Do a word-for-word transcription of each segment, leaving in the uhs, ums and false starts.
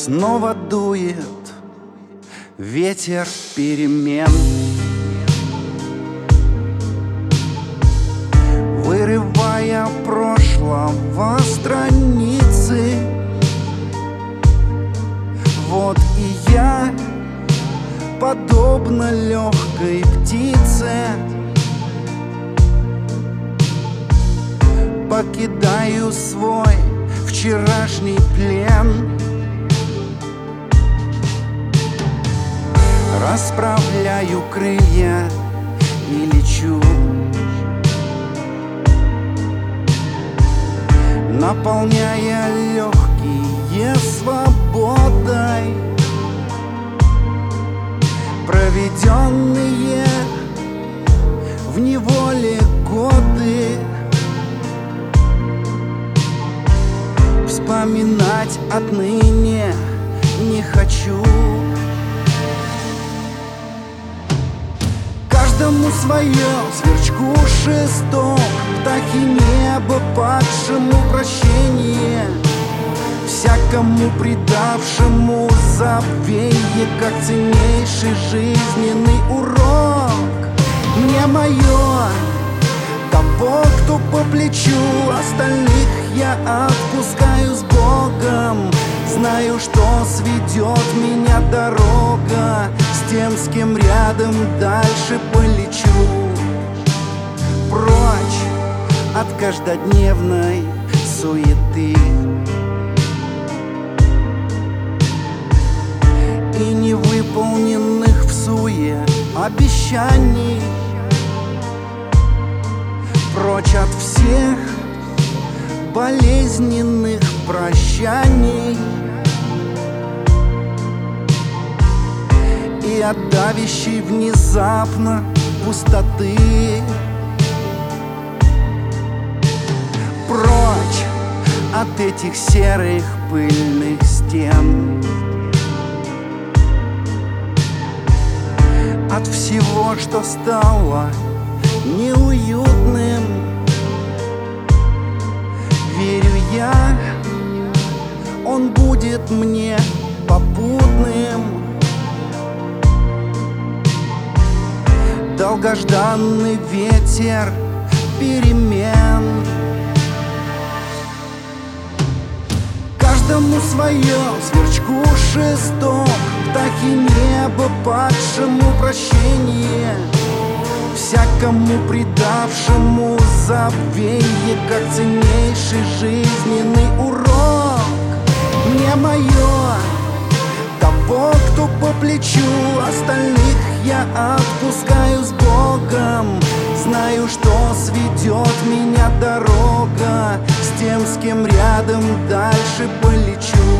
Снова дует ветер перемен, вырывая прошлого страницы. Вот и я, подобно легкой птице, покидаю свой вчерашний плен. Расправляю крылья и лечу, наполняя легкие свободой, проведенные в неволе годы. Вспоминать отныне не хочу. Каждому свое, сверчку шесток, птахи небо падшему прощение, всякому предавшему забвенье, как ценнейший жизненный урок. Мне мое, того, кто по плечу, остальных я отпускаю с Богом. Знаю, что сведет меня дорога с тем, с кем рядом дальше полечу. Прочь от каждодневной суеты и невыполненных всуе обещаний. Прочь от всех болезненных прощаний и от давящей внезапно пустоты. Прочь от этих серых пыльных стен, от всего, что стало неуютным. Верю я, он будет мне попутным. Долгожданный ветер перемен. Каждому свое, сверчку шесток, птахи небо падшему прощение, всякому предавшему забвенье, как ценнейший жизненный урок. Мне мое, того, кто по плечу, остальных я отпускаю с Богом. Знаю, что сведет меня дорога с тем, с кем рядом дальше полечу.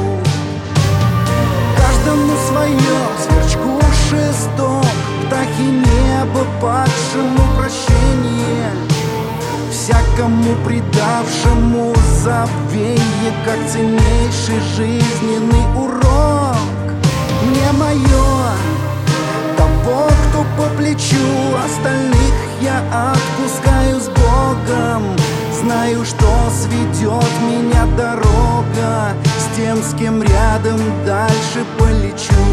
Каждому свое, сверчку шесток, птахи небо падшему прощение, всякому предавшему забвенье, как ценнейший жизненный урок. Мне мое, того, кто по плечу, остальных я отпускаю с Богом. Знаю, что сведет меня дорога с тем, с кем рядом дальше полечу.